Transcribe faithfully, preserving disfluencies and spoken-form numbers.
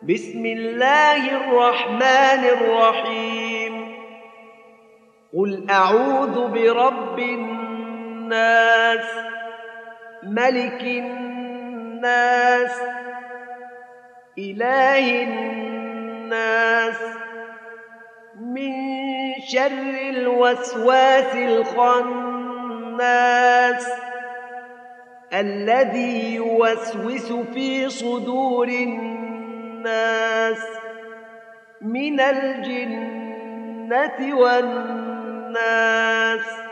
بسم الله الرحمن الرحيم قل أعوذ برب الناس ملك الناس إله الناس من شر الوسواس الخناس الذي يوسوس في صدور الناس من الجنة والناس